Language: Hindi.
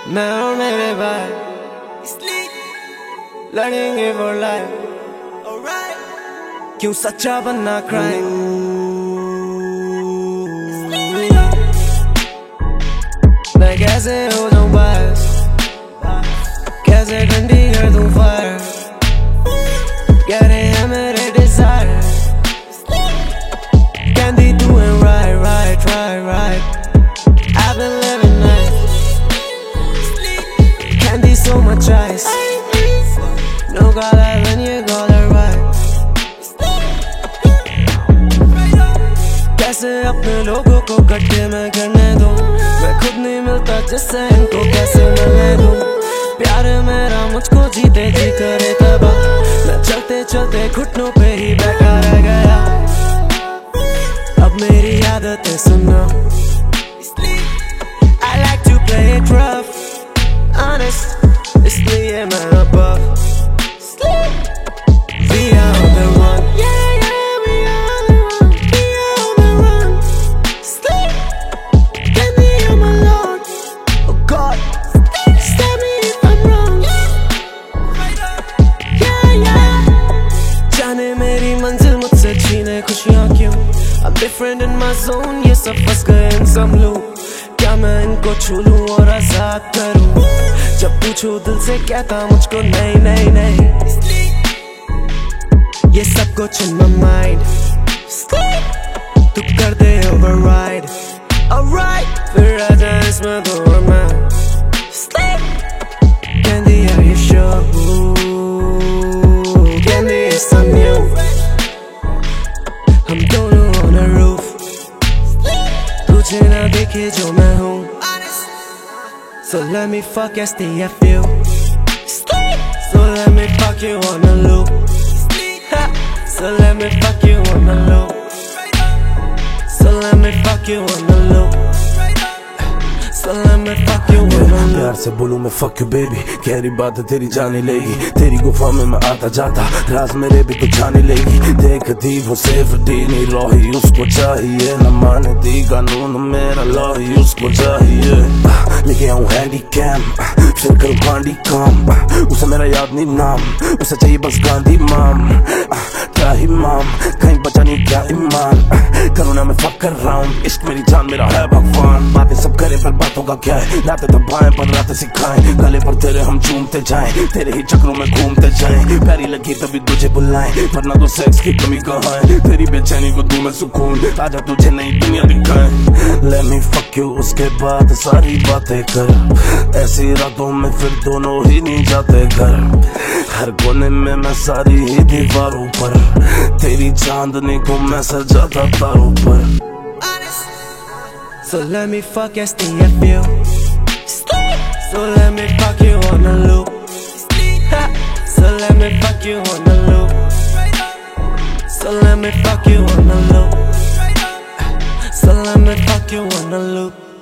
मैं और मेरे भाई लड़ेंगे फॉर लाइफ, क्यों सच्चा बनना क्राइम। मैं कैसे हो जाऊं बायस, कैसे ठंडी कर दूं फायर, कह रहे हैं मेरे desire, can be doing right, I've been living nice, can be so much ice, no call her when you call her right। कैसे अपने लोगों को इकट्ठे मैं करने दूं, मैं खुद नहीं मिलता जिससे इनको कैसे मिलने दूं। प्यार मेरा मुझको जीते जी करे तबाह, मैं चलते चलते घुटनों पे ही बैठा रह गया। अब मेरी आदतें सुनना, I like to play it rough, honest, इसलिए मैं above। We are on the run, we are on the run, get me on my Lord, oh God, stop me if I'm wrong, जाने मेरी मंजिल मुझसे छीने खुशियाँ क्यों, I'm different in my zone, ये सब फंस गए इन सब लोग। क्या मैं इनको छू लूं और आजाद करूं, जब पूछूं दिल से कहता मुझको नहीं नहीं नहीं। ये सब कुछ in my mind, तू कर दे override, alright, फिर आजा इसमें तो और मैं। Candy are you sure, Candy is so new, हम दोनों on a roof, तुझे ना देखे जो मैं हूँ, so let me fuck STFU, so let me fuck you on the loop, so let me fuck you on the loop, so let me fuck you on the loop, so let me fuck you on the loop। प्यार से बोलूं मैं fuck you baby, गहरी बात तेरी जाने लेगी, तेरी गुफा में मैं आता जाता, राज मेरे भी तो जाने लेगी। देखती वो सेफ्टी नहीं रही, उसको चाहिए न मानती कानून मेरा लॉही, उसको चाहिए। लेके आऊं हैंडी कैम, फिर करूं कांडी काम, उसे मेरा याद नहीं नाम, उसे चाहिए बस गांधी माम, ही माम, कहीं बचा नहीं क्या ईमान, करूँ ना मैं fuck कर रहा हूँ, इश्क मेरी जान मेरा है भगवान। बातें सब करे पर बातों का क्या है, लाते दबाएं पर रातें सिखाएं, गले पर तेरे हम झूमते जाएं, तेरे ही चक्रों में घूमते जाएं, प्यारी लगी तभी तुझे बुलाएं, वरना तो सेक्स की कमी कहाँ है, तेरी बेचैनी को दूं मैं सुकून, आजा तुझे नई दुनिया दिखाएं। Let me fuck you, उसके बाद सारी बातें कर, ऐसी रातों में फिर दोनों ही नहीं जाते घर, हर कोने में मैं सारी ही दीवारों पर, तेरी चांदनी को मैं सजाता तारों पर। So let me fuck STFU, so let me fuck you on the loop, so let me fuck you on the loop, so let me fuck you on the loop, so let me fuck you on the loop।